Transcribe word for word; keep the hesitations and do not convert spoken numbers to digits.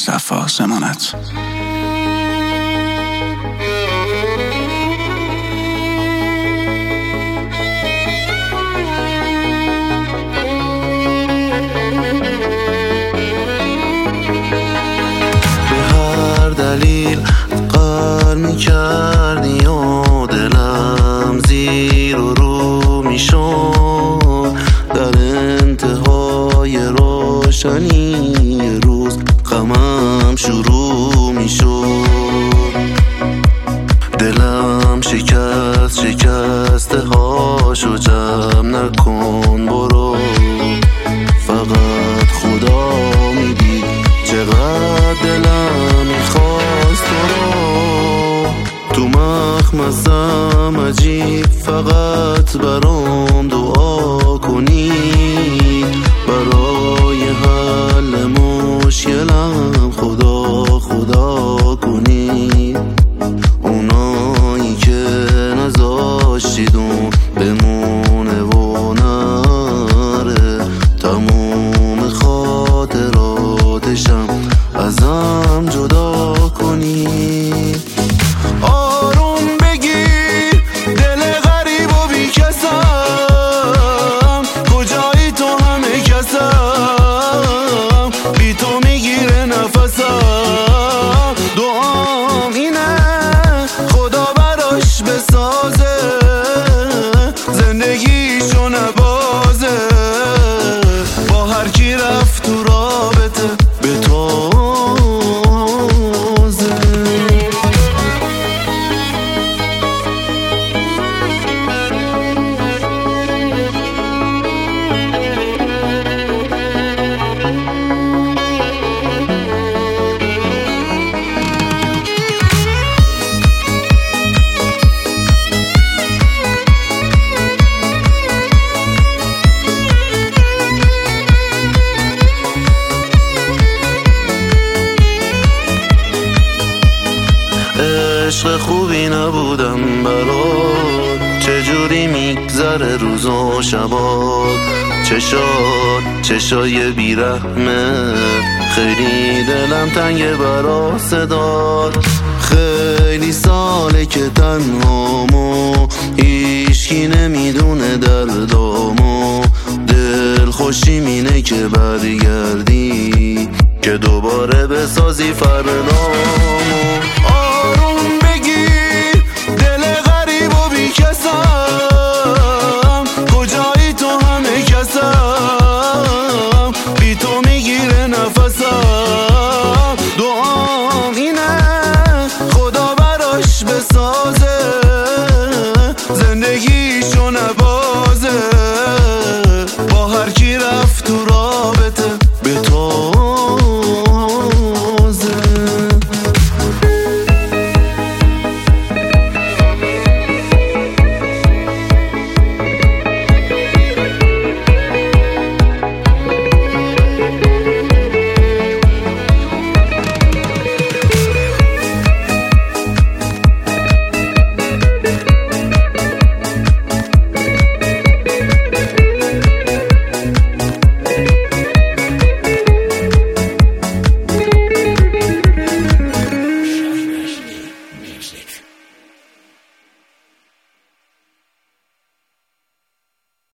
صفا زمانت. به هر دلیل قهر میکردی و دلم زیر و رو میشد، در انتهای روشنی روز غمم شروع میشد. دلم شکست شکسته هاشو جمع نکن برو، فقط خدا میدید چقدر دلم میخواست تو رو. تو مخمسم عجیب فقط برام دعا کنی، برای حل مشکلم خدا خدا کنی. اونایی که نذاشتیدون بمونه و نره، تموم خاطراتشم ازم جدا کنی. آروم بگیر دل غریب و بی کسم، کجایی تو همه کسم، بی تو میگیره نفسم. دعام اینه خدا براش بسازه، زندگیشو نبازه، با هر کی رفت تو رابطه به تو. عشق خوبی نبودم برات، چجوری میگذره روز و شبات. چشات چشای بیرحمه، خیلی دلم تنگه برا صدات. خیلی ساله که تنهامو، هیچکی نمیدونه دردامو. دل خوشی مینه که برگردی، که دوباره بسازی فردا.